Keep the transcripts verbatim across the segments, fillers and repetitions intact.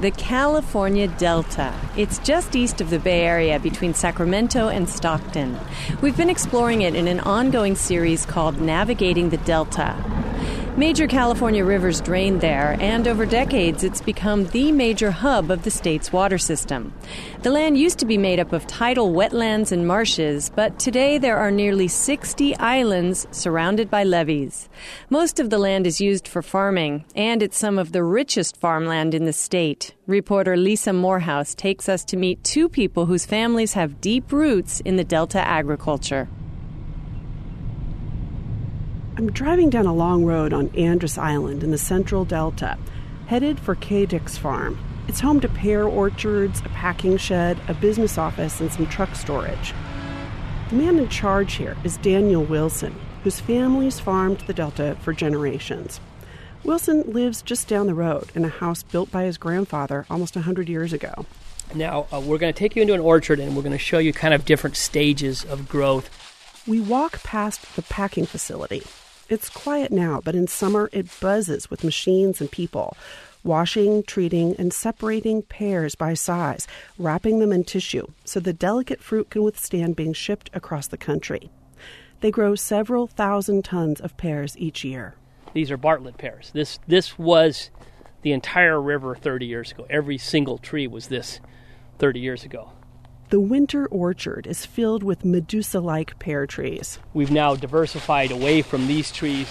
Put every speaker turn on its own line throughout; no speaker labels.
The California Delta. It's just east of the Bay Area between Sacramento and Stockton. We've been exploring it in an ongoing series called Navigating the Delta. Major California rivers drain there, and over decades it's become the major hub of the state's water system. The land used to be made up of tidal wetlands and marshes, but today there are nearly sixty islands surrounded by levees. Most of the land is used for farming, and it's some of the richest farmland in the state. Reporter Lisa Morehouse takes us to meet two people whose families have deep roots in the Delta agriculture.
I'm driving down a long road on Andros Island in the central Delta, headed for K. Dick's farm. It's home to pear orchards, a packing shed, a business office, and some truck storage. The man in charge here is Daniel Wilson, whose family's farmed the Delta for generations. Wilson lives just down the road in a house built by his grandfather almost one hundred years ago.
Now, uh, we're going to take you into an orchard, and we're going to show you kind of different stages of growth.
We walk past the packing facility. It's quiet now, but in summer it buzzes with machines and people, washing, treating, and separating pears by size, wrapping them in tissue so the delicate fruit can withstand being shipped across the country. They grow several thousand tons of pears each year.
These are Bartlett pears. This this was the entire river thirty years ago. Every single tree was this thirty years ago.
The winter orchard is filled with Medusa-like pear trees.
We've now diversified away from these trees,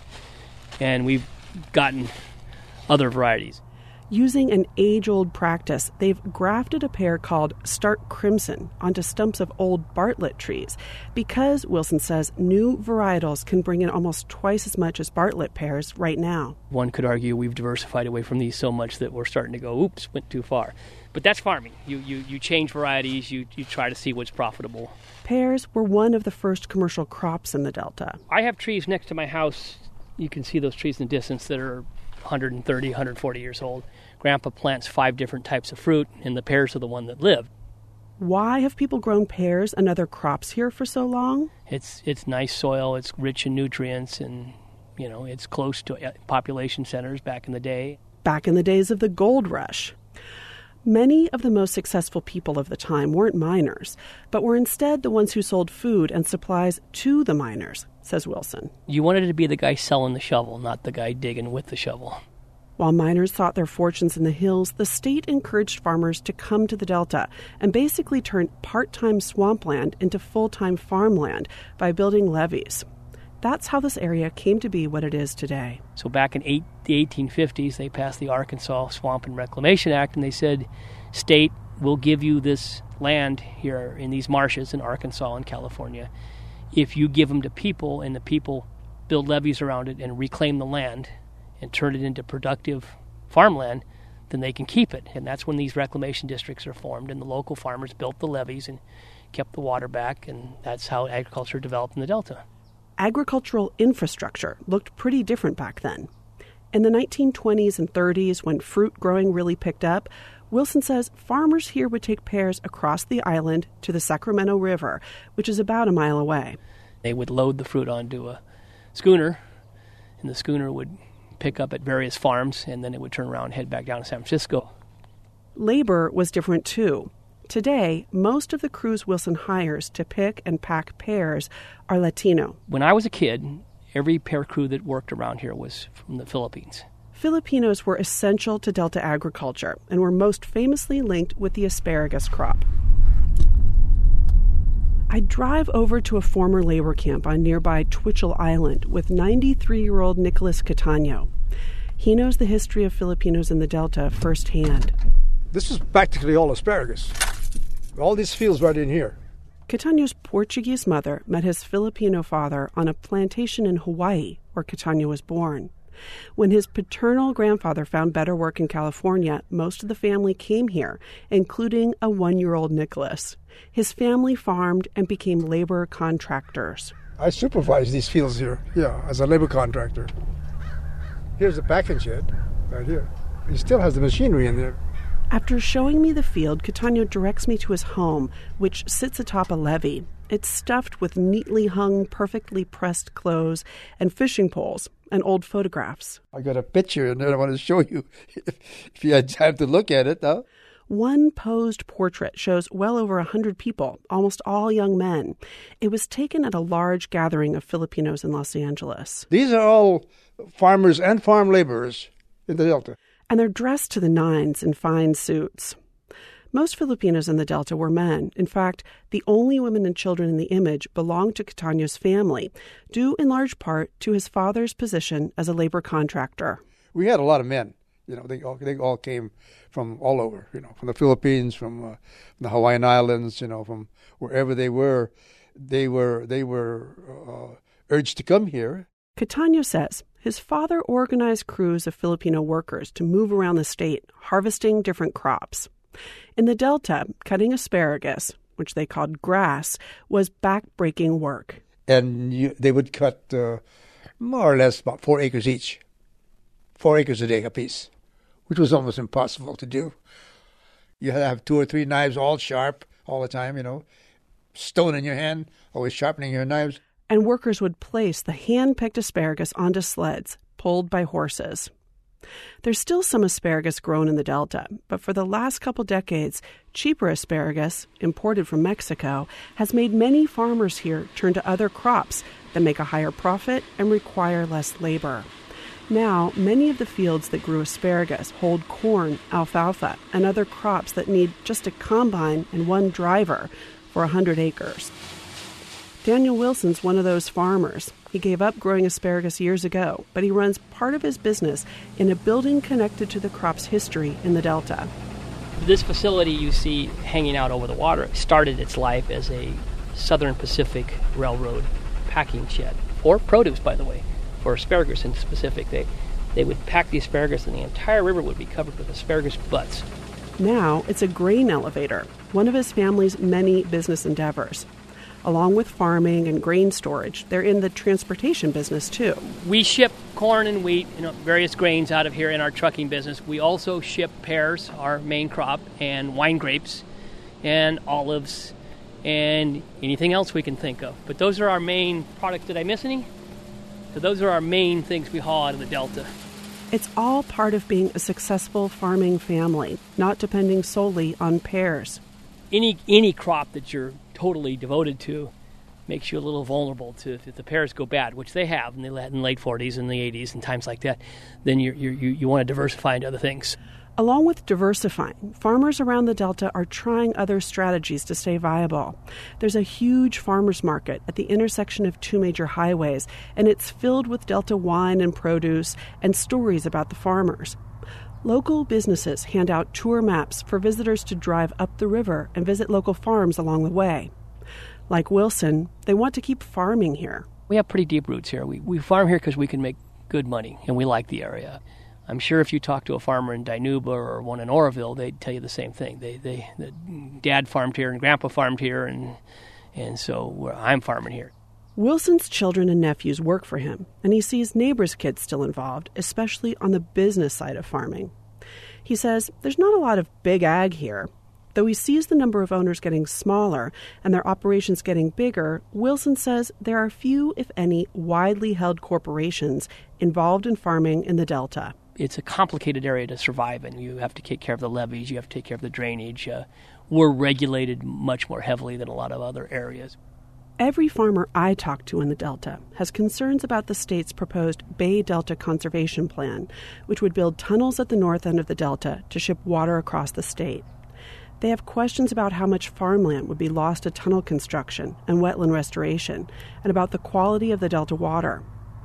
and we've gotten other varieties.
Using an age-old practice, they've grafted a pear called Stark Crimson onto stumps of old Bartlett trees because, Wilson says, new varietals can bring in almost twice as much as Bartlett pears right now.
One could argue we've diversified away from these so much that we're starting to go, oops, went too far. But that's farming. You you, you change varieties, you, you try to see what's profitable.
Pears were one of the first commercial crops in the Delta.
I have trees next to my house. You can see those trees in the distance that are one hundred thirty, one hundred forty years old. Grandpa plants five different types of fruit, and the pears are the one that live.
Why have people grown pears and other crops here for so long?
It's it's nice soil, it's rich in nutrients, and, you know, it's close to population centers back in the day.
Back in the days of the gold rush. Many of the most successful people of the time weren't miners, but were instead the ones who sold food and supplies to the miners, says Wilson.
You wanted to be the guy selling the shovel, not the guy digging with the shovel.
While miners sought their fortunes in the hills, the state encouraged farmers to come to the Delta and basically turn part-time swampland into full-time farmland by building levees. That's how this area came to be what it is today.
So back in eight, the eighteen fifties, they passed the Arkansas Swamp and Reclamation Act, and they said, state will give you this land here in these marshes in Arkansas and California if you give them to people, and the people build levees around it and reclaim the land and turn it into productive farmland, then they can keep it. And that's when these reclamation districts are formed, and the local farmers built the levees and kept the water back, and that's how agriculture developed in the Delta.
Agricultural infrastructure looked pretty different back then. In the nineteen twenties and thirties, when fruit growing really picked up, Wilson says farmers here would take pears across the island to the Sacramento River, which is about a mile away.
They would load the fruit onto a schooner, and the schooner would pick up at various farms, and then it would turn around and head back down to San Francisco.
Labor was different, too. Today, most of the crews Wilson hires to pick and pack pears are Latino.
When I was a kid, every pear crew that worked around here was from the Philippines.
Filipinos were essential to Delta agriculture and were most famously linked with the asparagus crop. I drive over to a former labor camp on nearby Twitchell Island with ninety-three-year-old Nicholas Catano. He knows the history of Filipinos in the Delta firsthand.
This is practically all asparagus. All these fields right in here.
Catano's Portuguese mother met his Filipino father on a plantation in Hawaii, where Catano was born. When his paternal grandfather found better work in California, most of the family came here, including a one-year-old Nicholas. His family farmed and became labor contractors.
I supervise these fields here, yeah, as a labor contractor. Here's the packing shed, right here. He still has the machinery in there.
After showing me the field, Catano directs me to his home, which sits atop a levee. It's stuffed with neatly hung, perfectly pressed clothes and fishing poles. and old photographs.
I got a picture and then I want to show you if, if you had time to look at it. Huh?
One posed portrait shows well over a hundred people, almost all young men. It was taken at a large gathering of Filipinos in Los Angeles.
These are all farmers and farm laborers in the Delta.
And they're dressed to the nines in fine suits. Most Filipinos in the Delta were men. In fact, the only women and children in the image belonged to Cataño's family, due in large part to his father's position as a labor contractor.
We had a lot of men. You know, they all they all came from all over. You know, from the Philippines, from, uh, from the Hawaiian Islands. You know, from wherever they were, they were they were uh, urged to come here.
Cataño says his father organized crews of Filipino workers to move around the state, harvesting different crops. In the Delta, cutting asparagus, which they called grass, was back-breaking work.
And you, they would cut uh, more or less about four acres each, four acres a day apiece, which was almost impossible to do. You had to have two or three knives all sharp all the time, you know, stone in your hand, always sharpening your knives.
And workers would place the hand-picked asparagus onto sleds, pulled by horses. There's still some asparagus grown in the Delta, but for the last couple decades, cheaper asparagus, imported from Mexico, has made many farmers here turn to other crops that make a higher profit and require less labor. Now, many of the fields that grew asparagus hold corn, alfalfa, and other crops that need just a combine and one driver for one hundred acres. Daniel Wilson's one of those farmers. He gave up growing asparagus years ago, but he runs part of his business in a building connected to the crop's history in the Delta.
This facility you see hanging out over the water started its life as a Southern Pacific Railroad packing shed, for produce, by the way, for asparagus in specific. They, they would pack the asparagus and the entire river would be covered with asparagus butts.
Now it's a grain elevator, one of his family's many business endeavors. Along with farming and grain storage, they're in the transportation business, too.
We ship corn and wheat, you know, various grains out of here in our trucking business. We also ship pears, our main crop, and wine grapes, and olives, and anything else we can think of. But those are our main products. Did I miss any? So those are our main things we haul out of the Delta.
It's all part of being a successful farming family, not depending solely on pears.
Any any crop that you're totally devoted to makes you a little vulnerable to if the pears go bad, which they have in the late forties and the eighties and times like that. Then you you you want to diversify into other things.
Along with diversifying, farmers around the Delta are trying other strategies to stay viable. There's a huge farmers market at the intersection of two major highways, and it's filled with Delta wine and produce and stories about the farmers. Local businesses hand out tour maps for visitors to drive up the river and visit local farms along the way. Like Wilson, they want to keep farming here.
We have pretty deep roots here. We, we farm here because we can make good money, and we like the area. I'm sure if you talk to a farmer in Dinuba or one in Oroville, they'd tell you the same thing. They, they, the dad farmed here and grandpa farmed here, and and so we're, I'm farming here.
Wilson's children and nephews work for him, and he sees neighbors' kids still involved, especially on the business side of farming. He says there's not a lot of big ag here. Though he sees the number of owners getting smaller and their operations getting bigger, Wilson says there are few, if any, widely held corporations involved in farming in the Delta.
It's a complicated area to survive in. You have to take care of the levees, you have to take care of the drainage. Uh, we're regulated much more heavily than a lot of other areas.
Every farmer I talk to in the Delta has concerns about the state's proposed Bay Delta Conservation Plan, which would build tunnels at the north end of the Delta to ship water across the state. They have questions about how much farmland would be lost to tunnel construction and wetland restoration, and about the quality of the Delta water.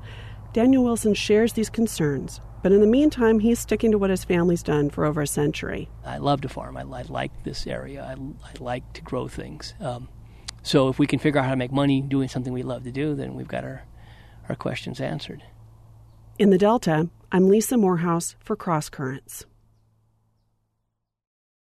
Daniel Wilson shares these concerns, but in the meantime, he's sticking to what his family's done for over a century.
I love to farm. I, I like this area. I, I like to grow things. Um, So if we can figure out how to make money doing something we love to do, then we've got our, our questions answered.
In the Delta, I'm Lisa Morehouse for Cross Currents.